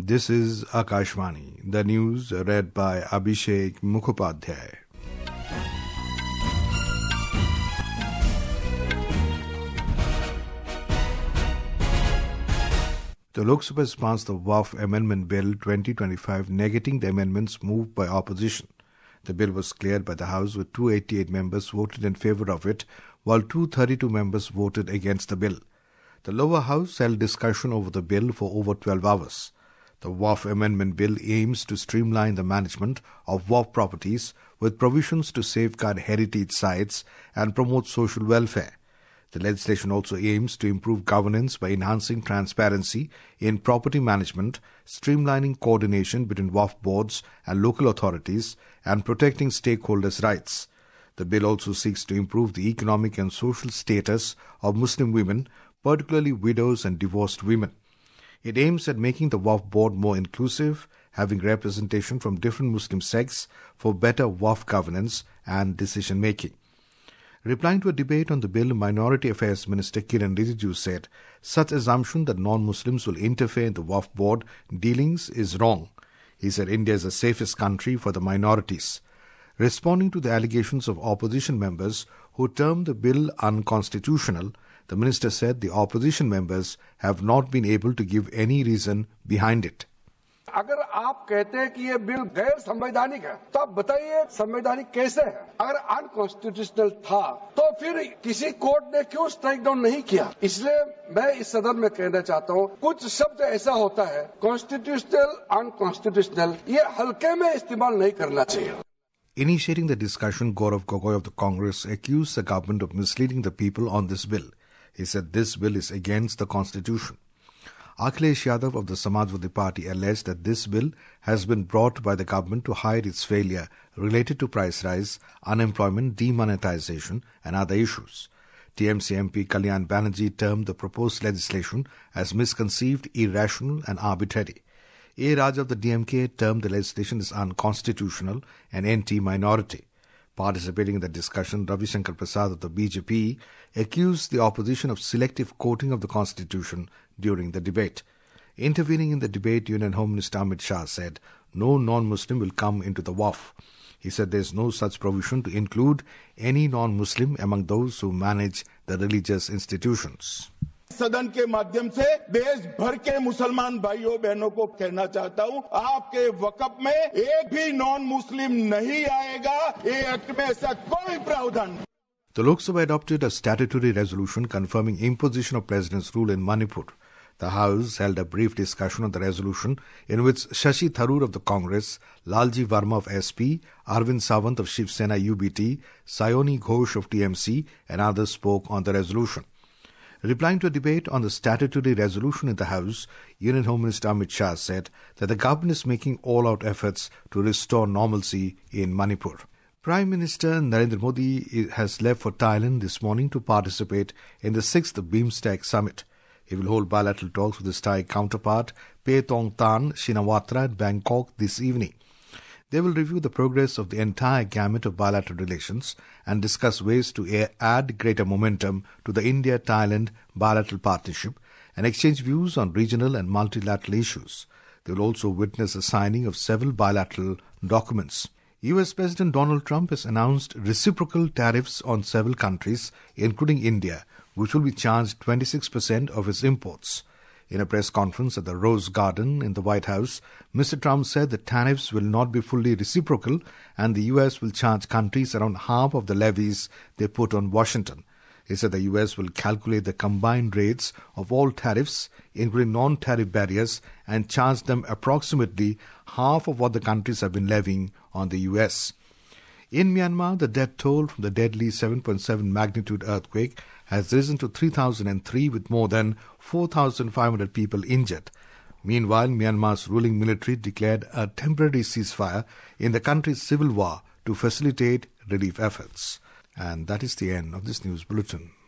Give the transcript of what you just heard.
This is Akashvani, the news read by Abhishek Mukhopadhyay. The Lok Sabha has passed the Waqf Amendment Bill 2025, negating the amendments moved by opposition. The bill was cleared by the House with 288 members voted in favour of it, while 232 members voted against the bill. The lower house held discussion over the bill for over 12 hours. The Waqf Amendment Bill aims to streamline the management of Waqf properties with provisions to safeguard heritage sites and promote social welfare. The legislation also aims to improve governance by enhancing transparency in property management, streamlining coordination between Waqf boards and local authorities, and protecting stakeholders' rights. The bill also seeks to improve the economic and social status of Muslim women, particularly widows and divorced women. It aims at making the Waqf board more inclusive, having representation from different Muslim sects for better Waqf governance and decision-making. Replying to a debate on the bill, Minority Affairs Minister Kiren Rijiju said, such assumption that non-Muslims will interfere in the Waqf board dealings is wrong. He said India is the safest country for the minorities. Responding to the allegations of opposition members who termed the bill unconstitutional, the minister said the opposition members have not been able to give any reason behind it. अगर आप कहते हैं कि ये bill गैर संवैधानिक है, तो आप बताइए संवैधानिक कैसे है? अगर अनकॉन्स्टिट्यूशनल था, तो फिर किसी कोर्ट ने क्यों स्ट्राइक डाउन नहीं किया? इसलिए मैं इस सदन में कहना चाहता हूँ, कुछ शब्द ऐसा होता है, कॉन्स्टिट्यूशनल, अनकॉन्स्टिट्यूशनल, ये हल्के में इस्तेमाल नहीं करना चाहिए. Initiating the discussion, Gaurav Gogoi of the Congress accused the government of misleading the people on this bill. He said this bill is against the constitution. Akhilesh Yadav of the Samajwadi Party alleged that this bill has been brought by the government to hide its failure related to price rise, unemployment, demonetization and other issues. TMC MP Kalyan Banerjee termed the proposed legislation as misconceived, irrational and arbitrary. A. Raj of the DMK termed the legislation as unconstitutional and anti-minority. Participating in the discussion, Ravi Shankar Prasad of the BJP accused the opposition of selective quoting of the constitution during the debate. Intervening in the debate, Union Home Minister Amit Shah said, no non-Muslim will come into the Waqf. He said there is no such provision to include any non-Muslim among those who manage the religious institutions. सदन के माध्यम से देश भर के मुसलमान भाइयों बहनों को कहना चाहता हूं, आपके वक़्फ में एक भी नॉन मुस्लिम नहीं आएगा. ये एक्ट में ऐसा कोई प्रावधान नहीं. The Lok Sabha adopted a statutory resolution confirming imposition of president's rule in Manipur. The House held a brief discussion on the resolution in which Shashi Tharoor of the Congress, Lalji Verma of SP, Arvind Sawant of Shiv Sena UBT, Sayoni Ghosh of TMC and others spoke on the resolution. Replying to a debate on the statutory resolution in the House, Union Home Minister Amit Shah said that the government is making all-out efforts to restore normalcy in Manipur. Prime Minister Narendra Modi has left for Thailand this morning to participate in the 6th BIMSTEC Summit. He will hold bilateral talks with his Thai counterpart, Paetong Tan Shinawatra at Bangkok this evening. They will review the progress of the entire gamut of bilateral relations and discuss ways to add greater momentum to the India-Thailand bilateral partnership and exchange views on regional and multilateral issues. They will also witness the signing of several bilateral documents. US President Donald Trump has announced reciprocal tariffs on several countries, including India, which will be charged 26% of its imports. In a press conference at the Rose Garden in the White House, Mr. Trump said the tariffs will not be fully reciprocal and the U.S. will charge countries around half of the levies they put on Washington. He said the U.S. will calculate the combined rates of all tariffs, including non-tariff barriers, and charge them approximately half of what the countries have been levying on the U.S. In Myanmar, the death toll from the deadly 7.7 magnitude earthquake has risen to 3,003 with more than 4,500 people injured. Meanwhile, Myanmar's ruling military declared a temporary ceasefire in the country's civil war to facilitate relief efforts. And that is the end of this news bulletin.